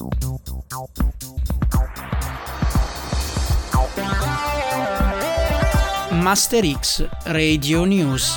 Master X Radio News.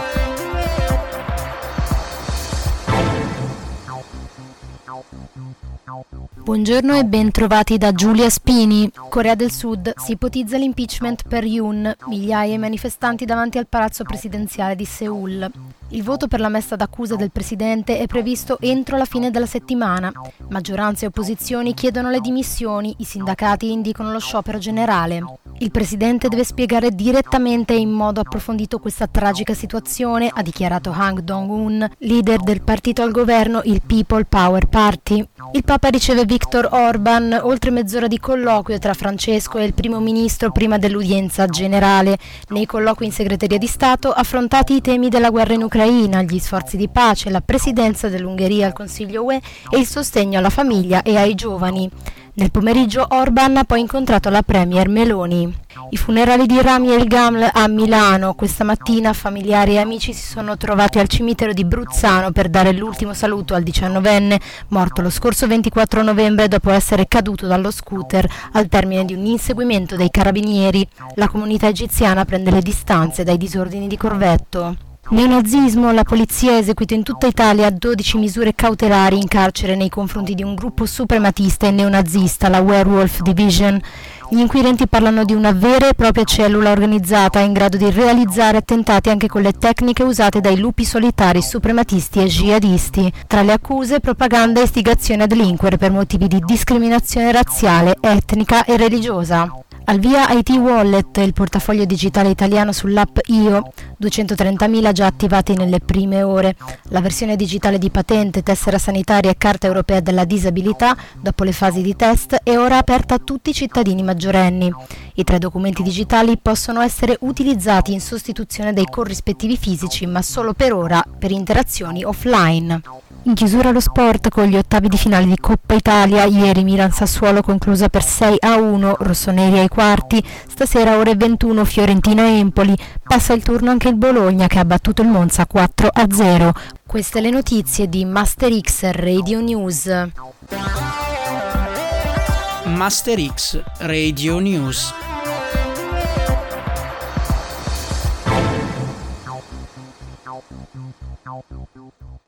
Buongiorno e ben trovati da Giulia Spini. Corea del Sud, si ipotizza l'impeachment per Yoon, migliaia di manifestanti davanti al palazzo presidenziale di Seoul. Il voto per la messa d'accusa del presidente è previsto entro la fine della settimana. Maggioranza e opposizioni chiedono le dimissioni, i sindacati indicano lo sciopero generale. Il presidente deve spiegare direttamente e in modo approfondito questa tragica situazione, ha dichiarato Han Dong-un, leader del partito al governo, il People Power Party. Il Papa riceve Viktor Orban, oltre mezz'ora di colloquio tra Francesco e il primo ministro prima dell'udienza generale. Nei colloqui in segreteria di Stato affrontati i temi della guerra in Ucraina, gli sforzi di pace, la presidenza dell'Ungheria al Consiglio UE e il sostegno alla famiglia e ai giovani. Nel pomeriggio Orban ha poi incontrato la premier Meloni. I funerali di Rami El Gaml a Milano. Questa mattina familiari e amici si sono trovati al cimitero di Bruzzano per dare l'ultimo saluto al 19enne, morto lo scorso 24 novembre dopo essere caduto dallo scooter al termine di un inseguimento dei carabinieri. La comunità egiziana prende le distanze dai disordini di Corvetto. Neonazismo, la polizia ha eseguito in tutta Italia 12 misure cautelari in carcere nei confronti di un gruppo suprematista e neonazista, la Werewolf Division. Gli inquirenti parlano di una vera e propria cellula organizzata in grado di realizzare attentati anche con le tecniche usate dai lupi solitari suprematisti e jihadisti. Tra le accuse, propaganda e istigazione a delinquere per motivi di discriminazione razziale, etnica e religiosa. Al via IT Wallet, il portafoglio digitale italiano sull'app Io, 230.000 già attivati nelle prime ore. La versione digitale di patente, tessera sanitaria e carta europea della disabilità, dopo le fasi di test, è ora aperta a tutti i cittadini maggiorenni. I 3 documenti digitali possono essere utilizzati in sostituzione dei corrispettivi fisici, ma solo per ora per interazioni offline. In chiusura lo sport con gli ottavi di finale di Coppa Italia, ieri Milan-Sassuolo conclusa per 6-1, rossoneri ai quarti, stasera ore 21 Fiorentina-Empoli, passa il turno anche il Bologna che ha battuto il Monza 4-0. Queste le notizie di Master X Radio News. Master X Radio News.